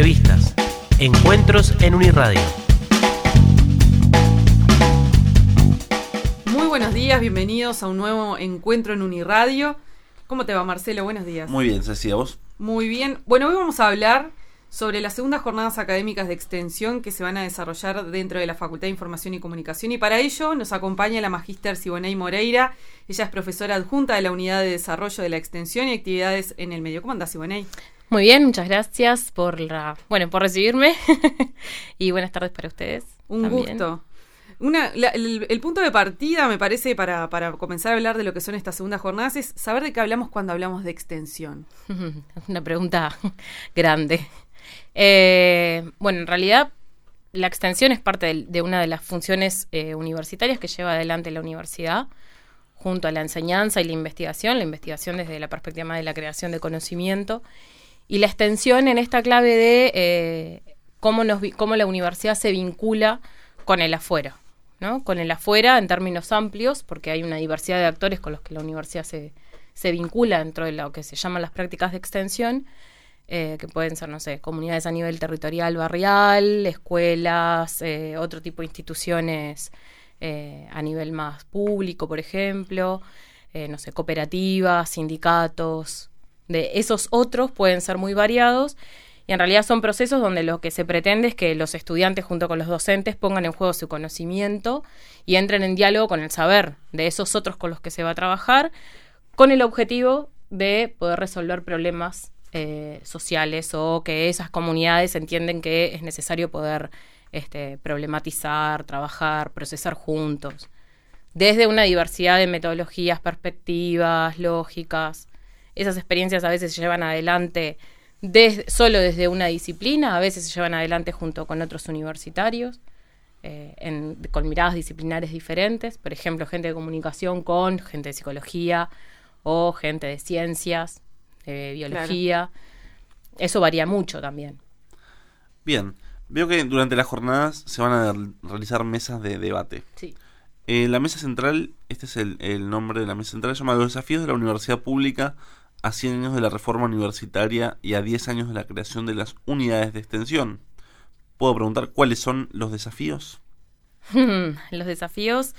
Entrevistas. Encuentros en Uniradio. Muy buenos días, bienvenidos a un nuevo encuentro en Uniradio. ¿Cómo te va, Marcelo? Buenos días. Muy bien, Ceci, ¿a vos? Muy bien. Bueno, hoy vamos a hablar sobre las segundas jornadas académicas de extensión que se van a desarrollar dentro de la Facultad de Información y Comunicación, y para ello nos acompaña la magíster Siboney Moreira. Ella es profesora adjunta de la Unidad de Desarrollo de la Extensión y Actividades en el Medio. ¿Cómo andás, Siboney? Muy bien, muchas gracias por recibirme y buenas tardes para ustedes. Un también. gusto. El punto de partida, me parece, para comenzar a hablar de lo que son estas segundas jornadas es saber de qué hablamos cuando hablamos de extensión. Una pregunta grande. Bueno, en realidad la extensión es parte de una de las funciones universitarias que lleva adelante la universidad, junto a la enseñanza y la investigación desde la perspectiva más de la creación de conocimiento, y la extensión en esta clave de cómo la universidad se vincula con el afuera, ¿no? Con el afuera en términos amplios, porque hay una diversidad de actores con los que la universidad se vincula dentro de lo que se llaman las prácticas de extensión, que pueden ser, no sé, comunidades a nivel territorial, barrial, escuelas, otro tipo de instituciones a nivel más público, por ejemplo, no sé, cooperativas, sindicatos. De esos otros pueden ser muy variados, y en realidad son procesos donde lo que se pretende es que los estudiantes junto con los docentes pongan en juego su conocimiento y entren en diálogo con el saber de esos otros con los que se va a trabajar, con el objetivo de poder resolver problemas sociales, o que esas comunidades entienden que es necesario poder problematizar, trabajar, procesar juntos, desde una diversidad de metodologías, perspectivas, lógicas. Esas experiencias a veces se llevan adelante solo desde una disciplina, a veces se llevan adelante junto con otros universitarios, con miradas disciplinares diferentes, por ejemplo, gente de comunicación con gente de psicología o gente de ciencias, de biología. Claro. Eso varía mucho también. Bien, veo que durante las jornadas se van a realizar mesas de debate. Sí. La mesa central, este es el nombre de la mesa central, se llama Los desafíos de la universidad pública a 100 años de la reforma universitaria y a 10 años de la creación de las unidades de extensión. ¿Puedo preguntar cuáles son los desafíos? Los desafíos,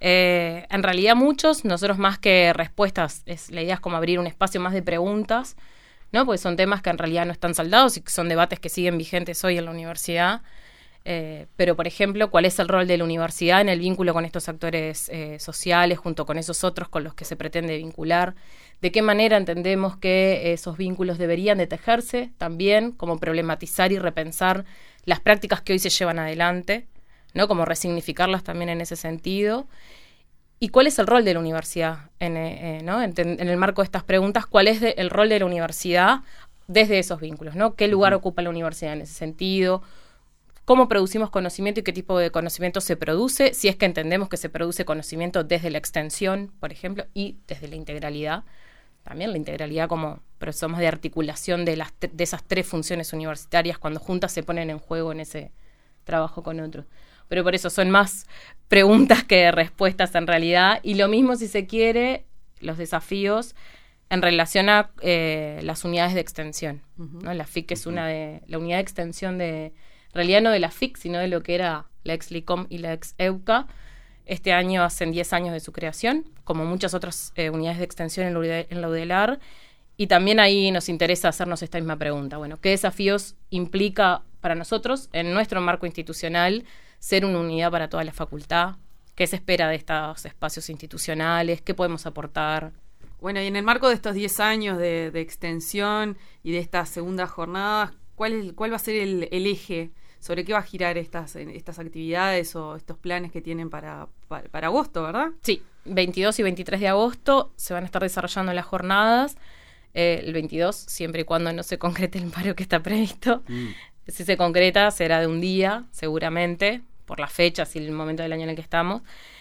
en realidad muchos, nosotros más que respuestas, la idea es como abrir un espacio más de preguntas, ¿no? Porque son temas que en realidad no están saldados y que son debates que siguen vigentes hoy en la universidad. Pero, por ejemplo, ¿cuál es el rol de la universidad en el vínculo con estos actores sociales, junto con esos otros con los que se pretende vincular? ¿De qué manera entendemos que esos vínculos deberían de tejerse también? Como problematizar y repensar las prácticas que hoy se llevan adelante, ¿no? Como resignificarlas también en ese sentido. ¿Y cuál es el rol de la universidad? ¿No? En el marco de estas preguntas, ¿cuál es el rol de la universidad desde esos vínculos, ¿no? ¿Qué lugar ocupa la universidad en ese sentido? ¿Cómo producimos conocimiento y qué tipo de conocimiento se produce? Si es que entendemos que se produce conocimiento desde la extensión, por ejemplo, y desde la integralidad. También la integralidad como proceso más de articulación de esas tres funciones universitarias cuando juntas se ponen en juego en ese trabajo con otros. Pero por eso son más preguntas que respuestas en realidad. Y lo mismo, si se quiere, los desafíos en relación a las unidades de extensión, ¿no? La FIC es la unidad de extensión en realidad no de la FIC, sino de lo que era la ex-LICOM y la ex-EUCA. Este año hacen 10 años de su creación, como muchas otras unidades de extensión en la UDELAR, y también ahí nos interesa hacernos esta misma pregunta. Bueno, ¿qué desafíos implica para nosotros, en nuestro marco institucional, ser una unidad para toda la facultad? ¿Qué se espera de estos espacios institucionales? ¿Qué podemos aportar? Bueno, y en el marco de estos 10 años de extensión y de estas segundas jornadas, ¿cuál va a ser el eje? ¿Sobre qué va a girar estas actividades o estos planes que tienen para agosto, verdad? Sí, 22 y 23 de agosto se van a estar desarrollando las jornadas. El 22, siempre y cuando no se concrete el paro que está previsto. Si se concreta, será de un día, seguramente, por las fechas y el momento del año en el que estamos.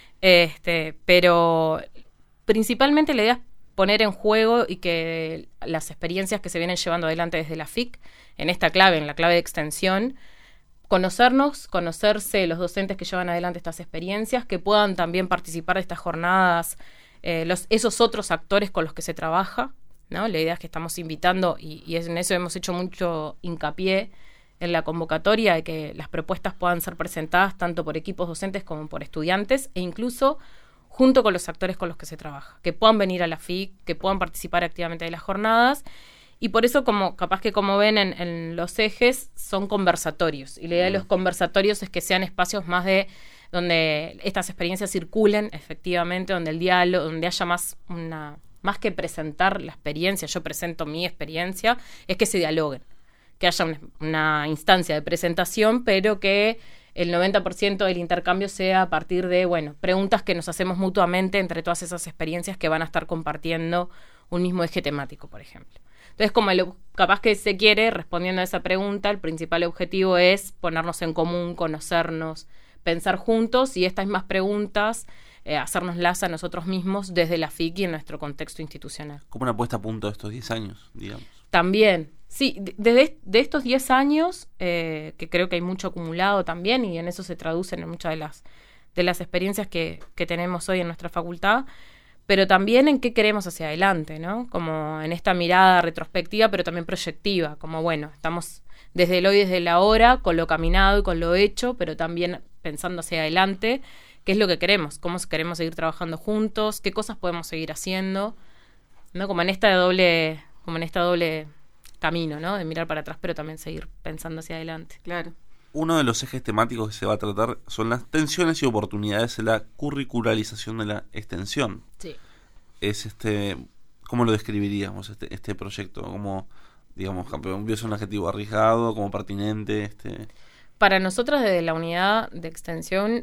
Pero principalmente la idea es poner en juego y que las experiencias que se vienen llevando adelante desde la FIC, en esta clave, en la clave de extensión, conocerse los docentes que llevan adelante estas experiencias, que puedan también participar de estas jornadas, esos otros actores con los que se trabaja, ¿no? La idea es que estamos invitando, y en eso hemos hecho mucho hincapié, en la convocatoria de que las propuestas puedan ser presentadas tanto por equipos docentes como por estudiantes e incluso junto con los actores con los que se trabaja, que puedan venir a la FIC, que puedan participar activamente de las jornadas. Y por eso, capaz que como ven en los ejes, son conversatorios. Y la idea de los conversatorios es que sean espacios más donde estas experiencias circulen efectivamente, donde el diálogo, donde haya más que presentar la experiencia, yo presento mi experiencia, es que se dialoguen. Que haya una instancia de presentación, pero que el 90% del intercambio sea a partir de, preguntas que nos hacemos mutuamente entre todas esas experiencias que van a estar compartiendo un mismo eje temático, por ejemplo. Entonces, capaz que se quiere, respondiendo a esa pregunta, el principal objetivo es ponernos en común, conocernos, pensar juntos y estas mismas preguntas, hacérnoslas a nosotros mismos desde la FIC y en nuestro contexto institucional. Como una puesta a punto de estos 10 años, digamos. También, sí, de estos 10 años, que creo que hay mucho acumulado también y en eso se traducen en muchas de las experiencias que tenemos hoy en nuestra facultad, pero también en qué queremos hacia adelante, ¿no? Como en esta mirada retrospectiva, pero también proyectiva, como estamos desde el hoy, desde el ahora, con lo caminado y con lo hecho, pero también pensando hacia adelante, qué es lo que queremos, cómo queremos seguir trabajando juntos, qué cosas podemos seguir haciendo, ¿no? Como en esta doble camino, ¿no? De mirar para atrás, pero también seguir pensando hacia adelante. Claro. Uno de los ejes temáticos que se va a tratar son las tensiones y oportunidades en la curricularización de la extensión. Sí. Es ¿cómo lo describiríamos este proyecto? Como, digamos, es un adjetivo arriesgado, como pertinente, Para nosotros desde la unidad de extensión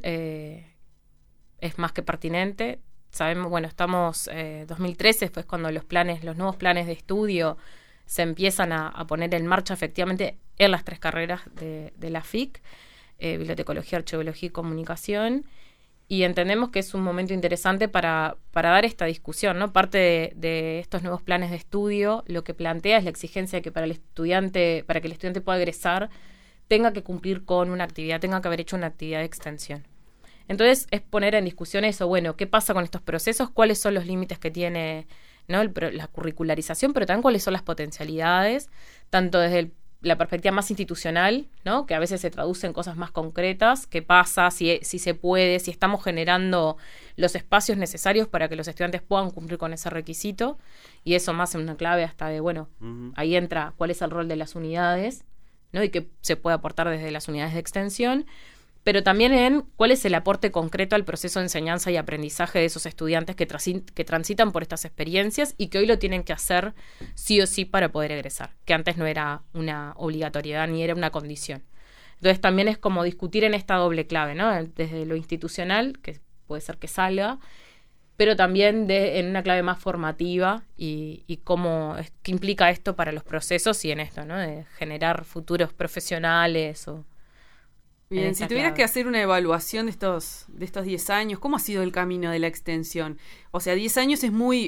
es más que pertinente. Sabemos, estamos 2013, fue cuando los nuevos planes de estudio se empiezan a poner en marcha efectivamente en las 3 carreras de la FIC, Bibliotecología, Archivología y Comunicación, y entendemos que es un momento interesante para dar esta discusión, ¿no? Parte de estos nuevos planes de estudio, lo que plantea es la exigencia de que para que el estudiante pueda egresar, tenga que cumplir con una actividad, tenga que haber hecho una actividad de extensión. Entonces, es poner en discusión eso, ¿qué pasa con estos procesos? ¿Cuáles son los límites que tiene, ¿no? la curricularización, pero también cuáles son las potencialidades, tanto desde la perspectiva más institucional, ¿no? Que a veces se traduce en cosas más concretas, qué pasa, si se puede, si estamos generando los espacios necesarios para que los estudiantes puedan cumplir con ese requisito, y eso más en una clave hasta de, ahí entra cuál es el rol de las unidades, ¿no? Y qué se puede aportar desde las unidades de extensión, pero también en cuál es el aporte concreto al proceso de enseñanza y aprendizaje de esos estudiantes que transitan por estas experiencias y que hoy lo tienen que hacer sí o sí para poder egresar, que antes no era una obligatoriedad ni era una condición. Entonces también es como discutir en esta doble clave, ¿no? Desde lo institucional, que puede ser que salga, pero también en una clave más formativa y qué implica esto para los procesos y en esto, ¿no? De generar futuros profesionales o... Bien, si tuvieras que hacer una evaluación de estos 10 años, ¿cómo ha sido el camino de la extensión? O sea, 10 años es muy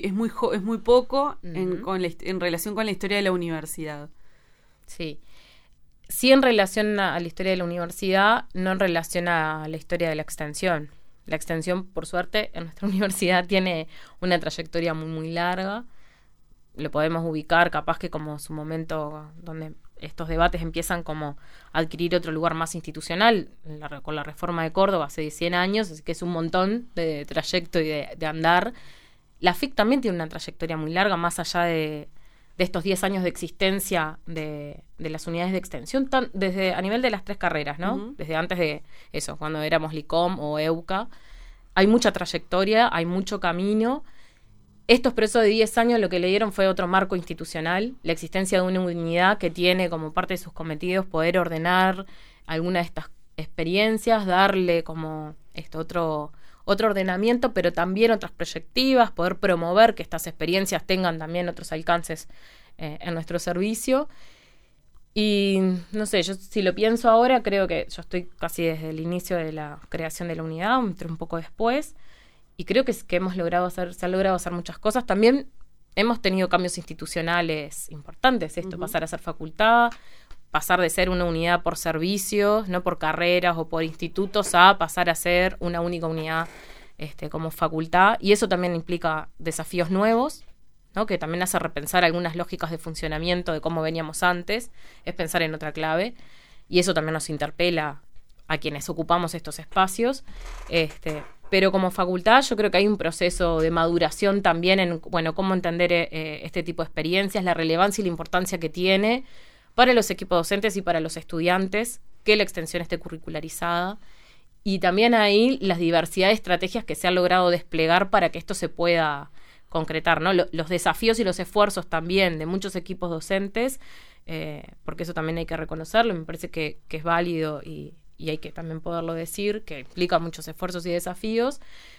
poco en relación con la historia de la universidad. Sí. Sí en relación a la historia de la universidad, no en relación a la historia de la extensión. La extensión, por suerte, en nuestra universidad tiene una trayectoria muy, muy larga. Lo podemos ubicar capaz que como su momento donde estos debates empiezan como a adquirir otro lugar más institucional, con la reforma de Córdoba hace 100 años, así que es un montón de trayecto y de andar. La FIC también tiene una trayectoria muy larga, más allá de estos 10 años de existencia de las unidades de extensión, desde a nivel de las 3 carreras, ¿no? Uh-huh. Desde antes de eso, cuando éramos LICOM o EUCA. Hay mucha trayectoria, hay mucho camino. Estos procesos de 10 años lo que le dieron fue otro marco institucional, la existencia de una unidad que tiene como parte de sus cometidos poder ordenar alguna de estas experiencias, darle como otro ordenamiento, pero también otras proyectivas, poder promover que estas experiencias tengan también otros alcances en nuestro servicio. Y no sé, yo si lo pienso ahora, creo que yo estoy casi desde el inicio de la creación de la unidad, entré un poco después. Y creo que se han logrado hacer muchas cosas. También hemos tenido cambios institucionales importantes. Uh-huh. Pasar a ser facultad, pasar de ser una unidad por servicios, no por carreras o por institutos, a pasar a ser una única unidad como facultad. Y eso también implica desafíos nuevos, ¿no? Que también hace repensar algunas lógicas de funcionamiento de cómo veníamos antes. Es pensar en otra clave. y eso también nos interpela a quienes ocupamos estos espacios. Pero como facultad yo creo que hay un proceso de maduración también en, cómo entender este tipo de experiencias, la relevancia y la importancia que tiene para los equipos docentes y para los estudiantes que la extensión esté curricularizada. Y también ahí las diversidad de estrategias que se han logrado desplegar para que esto se pueda concretar, ¿no? Los desafíos y los esfuerzos también de muchos equipos docentes, porque eso también hay que reconocerlo, me parece que es válido y hay que también poderlo decir, que implica muchos esfuerzos y desafíos,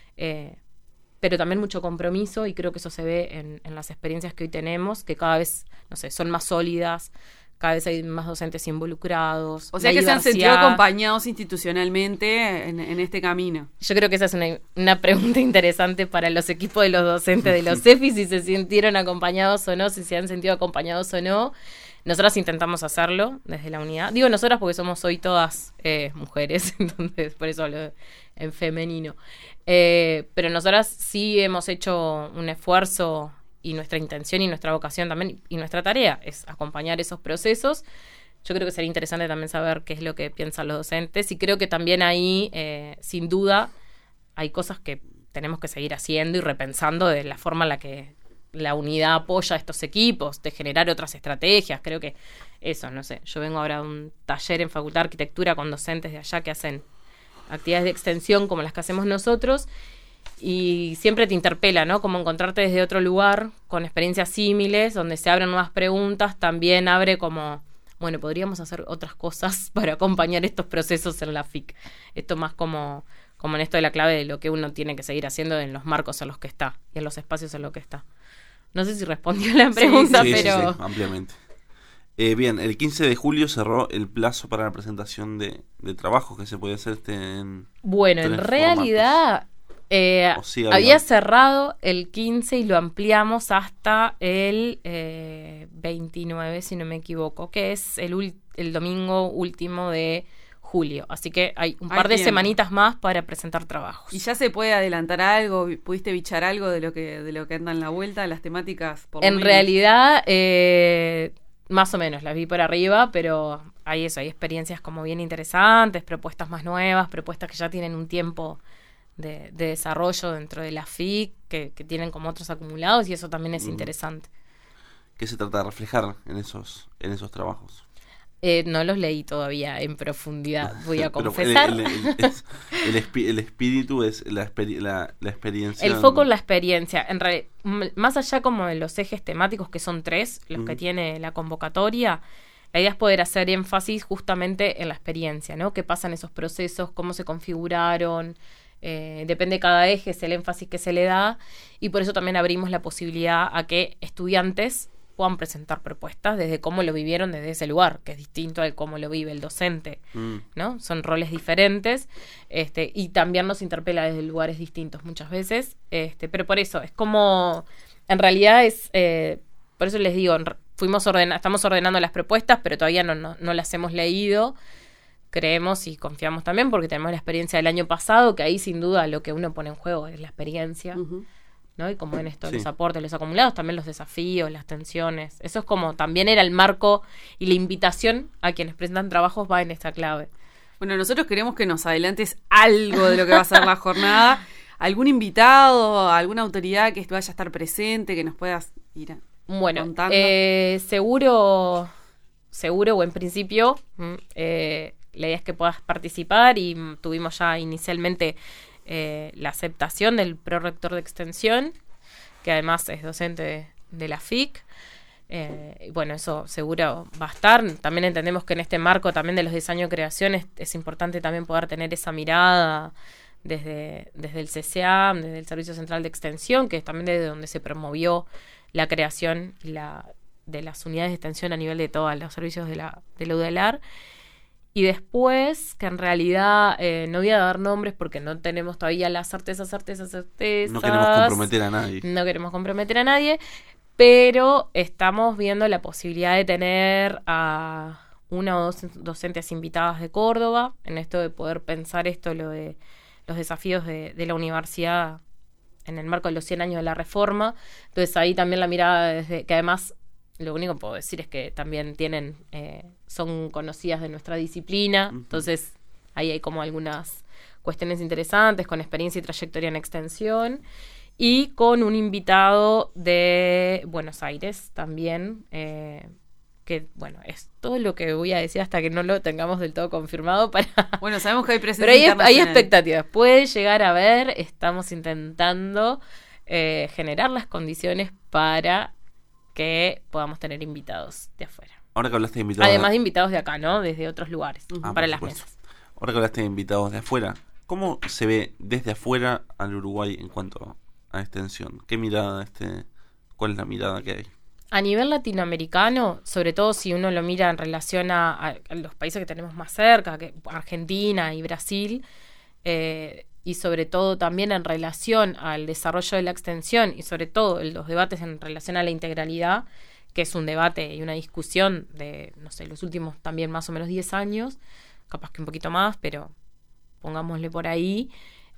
pero también mucho compromiso, y creo que eso se ve en las experiencias que hoy tenemos, que cada vez, son más sólidas, cada vez hay más docentes involucrados. O sea que se han sentido acompañados institucionalmente en este camino. Yo creo que esa es una pregunta interesante para los equipos de los docentes de los CEFI, si se sintieron acompañados o no, si se han sentido acompañados o no. Nosotras intentamos hacerlo desde la unidad. Digo nosotras porque somos hoy todas mujeres, entonces por eso hablo en femenino. Pero nosotras sí hemos hecho un esfuerzo, y nuestra intención y nuestra vocación también, y nuestra tarea es acompañar esos procesos. Yo creo que sería interesante también saber qué es lo que piensan los docentes, y creo que también ahí, sin duda, hay cosas que tenemos que seguir haciendo y repensando de la forma en la que la unidad apoya a estos equipos, de generar otras estrategias. Creo que eso, yo vengo ahora a un taller en Facultad de Arquitectura con docentes de allá que hacen actividades de extensión como las que hacemos nosotros, y siempre te interpela, ¿no? Como encontrarte desde otro lugar, con experiencias símiles, donde se abren nuevas preguntas, también abre como, podríamos hacer otras cosas para acompañar estos procesos en la FIC. Esto más como en esto de la clave de lo que uno tiene que seguir haciendo en los marcos en los que está, y en los espacios en los que está. No sé si respondió la pregunta, sí, pero... Sí, ampliamente. Bien, el 15 de julio cerró el plazo para la presentación de trabajos que se puede hacer en realidad... había cerrado el 15 y lo ampliamos hasta el 29, si no me equivoco, que es el domingo último de julio. Así que hay un par de semanitas más para presentar trabajos. ¿Y ya se puede adelantar algo? ¿Pudiste bichar algo de lo que anda en la vuelta, las temáticas? En realidad, más o menos, las vi por arriba, pero hay experiencias como bien interesantes, propuestas más nuevas, propuestas que ya tienen un tiempo de desarrollo dentro de la FIC, que tienen como otros acumulados, y eso también es interesante. ¿Qué se trata de reflejar en esos trabajos? No los leí todavía en profundidad, voy a confesar. El espíritu es la experiencia. El foco en la experiencia. En realidad, más allá como de los ejes temáticos, que son 3, los que tiene la convocatoria, la idea es poder hacer énfasis justamente en la experiencia, ¿no? ¿Qué pasa en esos procesos? ¿Cómo se configuraron? Depende de cada eje, es el énfasis que se le da, y por eso también abrimos la posibilidad a que estudiantes puedan presentar propuestas desde cómo lo vivieron desde ese lugar, que es distinto al cómo lo vive el docente, ¿no? Son roles diferentes, y también nos interpela desde lugares distintos muchas veces, pero por eso, es como, en realidad es, por eso les digo, estamos ordenando las propuestas, pero todavía no las hemos leído. Creemos y confiamos también, porque tenemos la experiencia del año pasado, que ahí sin duda lo que uno pone en juego es la experiencia, ¿no? Y como en esto, los aportes, los acumulados, también los desafíos, las tensiones. Eso es como, también era el marco y la invitación a quienes presentan trabajos va en esta clave. Bueno, nosotros queremos que nos adelantes algo de lo que va a ser la jornada. ¿Algún invitado, alguna autoridad que vaya a estar presente, que nos puedas ir contando? Seguro, o en principio... la idea es que puedas participar, y tuvimos ya inicialmente la aceptación del prorector de extensión, que además es docente de la FIC. Eso seguro va a estar. También entendemos que en este marco también de los 10 años de creación es importante también poder tener esa mirada desde el CCA, desde el Servicio Central de Extensión, que es también desde donde se promovió la creación de las unidades de extensión a nivel de todos los servicios de la UDELAR. Y después, que en realidad no voy a dar nombres porque no tenemos todavía las certezas. No queremos comprometer a nadie. Pero estamos viendo la posibilidad de tener a una o dos docentes invitadas de Córdoba, en esto de poder pensar lo de los desafíos de la universidad en el marco de los 100 años de la reforma. Entonces ahí también la mirada desde que además lo único que puedo decir es que también son conocidas de nuestra disciplina, entonces ahí hay como algunas cuestiones interesantes con experiencia y trayectoria en extensión, y con un invitado de Buenos Aires también, que bueno, es todo lo que voy a decir hasta que no lo tengamos del todo confirmado Bueno, sabemos que hay presencia pero hay internacional. expectativas, puede llegar a haber, estamos intentando generar las condiciones para que podamos tener invitados de afuera. Ahora que hablaste de invitados... Además de invitados de acá, ¿no? Desde otros lugares, para las supuesto. mesas. Ahora que hablaste de invitados de afuera, ¿cómo se ve desde afuera al Uruguay en cuanto a extensión? ¿Qué mirada cuál es la mirada que hay? A nivel latinoamericano, sobre todo si uno lo mira en relación a los países que tenemos más cerca, que Argentina y Brasil, y sobre todo también en relación al desarrollo de la extensión y sobre todo los debates en relación a la integralidad, que es un debate y una discusión de, no sé, los últimos también más o menos 10 años, capaz que un poquito más, pero pongámosle por ahí,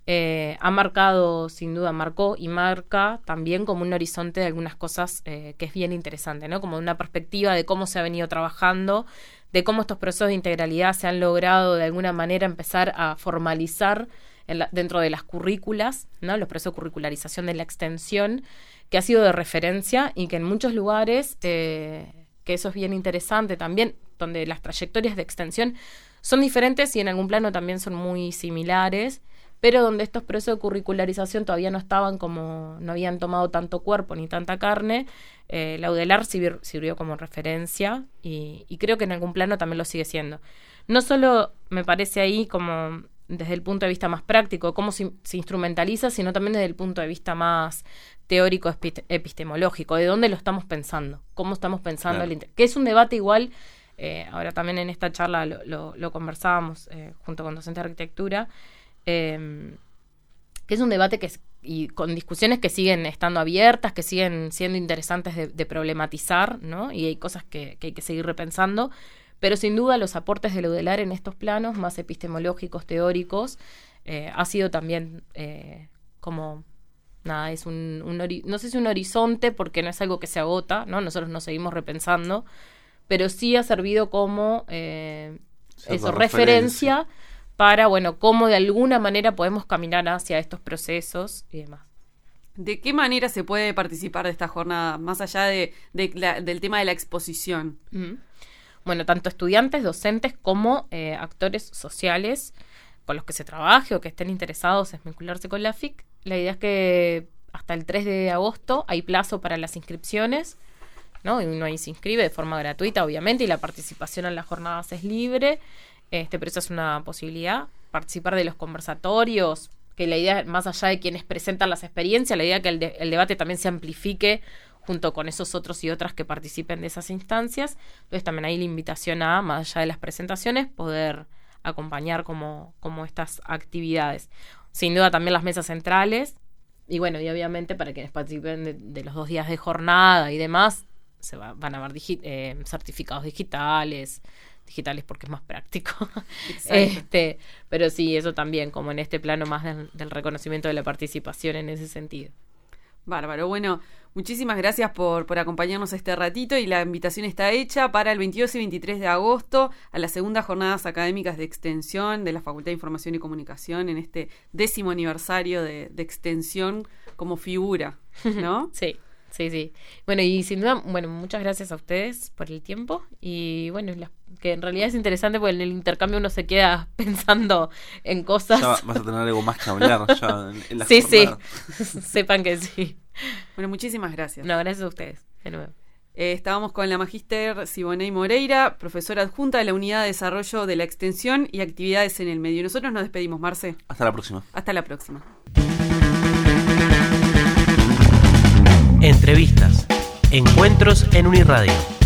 marcó y marca también como un horizonte de algunas cosas que es bien interesante, ¿no? Como una perspectiva de cómo se ha venido trabajando, de cómo estos procesos de integralidad se han logrado de alguna manera empezar a formalizar dentro de las currículas, ¿no? Los procesos de curricularización de la extensión, que ha sido de referencia y que en muchos lugares, que eso es bien interesante también, donde las trayectorias de extensión son diferentes y en algún plano también son muy similares, pero donde estos procesos de curricularización todavía no habían tomado tanto cuerpo ni tanta carne, la UDELAR sirvió como referencia y creo que en algún plano también lo sigue siendo. No solo me parece ahí como desde el punto de vista más práctico, cómo se instrumentaliza, sino también desde el punto de vista más teórico epistemológico, de dónde lo estamos pensando, cómo estamos pensando, claro. Que es un debate igual, ahora también en esta charla lo conversábamos junto con docentes de arquitectura, que es un debate y con discusiones que siguen estando abiertas, que siguen siendo interesantes de problematizar, ¿no? Y hay cosas que hay que seguir repensando, pero sin duda los aportes de la UDELAR en estos planos más epistemológicos, teóricos, ha sido también como, nada, es no sé si un horizonte, porque no es algo que se agota, ¿no? Nosotros nos seguimos repensando, pero sí ha servido como referencia para, bueno, cómo de alguna manera podemos caminar hacia estos procesos y demás. ¿De qué manera se puede participar de esta jornada, más allá del tema de la exposición? Bueno, tanto estudiantes, docentes, como actores sociales con los que se trabaje o que estén interesados en vincularse con la FIC. La idea es que hasta el 3 de agosto hay plazo para las inscripciones, ¿no? Y uno ahí se inscribe de forma gratuita, obviamente, y la participación en las jornadas es libre. Pero esa es una posibilidad. Participar de los conversatorios, que la idea, más allá de quienes presentan las experiencias, la idea es que el debate también se amplifique junto con esos otros y otras que participen de esas instancias. Entonces también hay la invitación a, más allá de las presentaciones, poder acompañar como estas actividades. Sin duda también las mesas centrales, y bueno, y obviamente para quienes participen de los 2 días de jornada y demás, van a haber certificados digitales porque es más práctico. Pero sí, eso también, como en este plano más del reconocimiento de la participación en ese sentido. Bárbaro. Bueno, muchísimas gracias por acompañarnos este ratito, y la invitación está hecha para el 22 y 23 de agosto a las segundas jornadas académicas de extensión de la Facultad de Información y Comunicación en este 10º aniversario de extensión como figura, ¿no? Sí. Bueno, y sin duda, muchas gracias a ustedes por el tiempo, y bueno, que en realidad es interesante porque en el intercambio uno se queda pensando en cosas. Ya vas a tener algo más que hablar ya en la sí, jornada. Sí, sepan que sí. Bueno, muchísimas gracias. No, gracias a ustedes, de nuevo. Estábamos con la magíster Siboney Moreira, profesora adjunta de la Unidad de Desarrollo de la Extensión y Actividades en el Medio. Nosotros nos despedimos, Marce. Hasta la próxima. Hasta la próxima. Entrevistas. Encuentros en Uniradio.